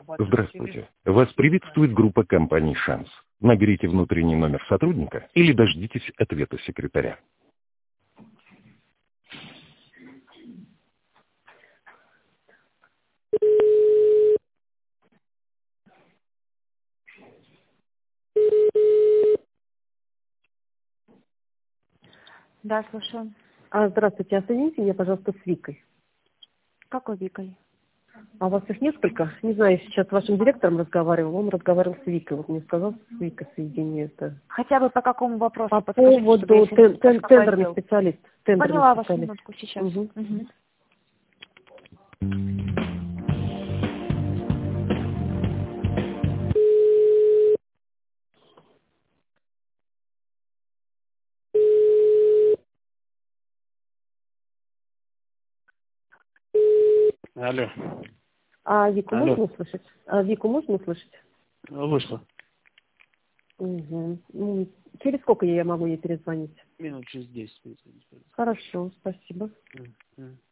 Здравствуйте. Вас приветствует группа компаний «Шанс». Наберите внутренний номер сотрудника или дождитесь ответа секретаря. Да, слушаю. Здравствуйте, соедините меня, пожалуйста, с Викой. Какой Викой? А у вас их несколько? Не знаю, сейчас с вашим директором разговаривал, он разговаривал с Викой. Вот мне сказал, с Викой соедини это. Хотя бы по какому вопросу? По Подскажите, поводу чтобы я себе не скажу, какой тендерный отдел. специалист. Поняла вас, минутку сейчас. Угу. Угу. Алло. Вику Алло. можно услышать? Вику можно услышать? Вышла. Угу. Через сколько я могу ей перезвонить? Минут через 10. Хорошо, спасибо. Мгм.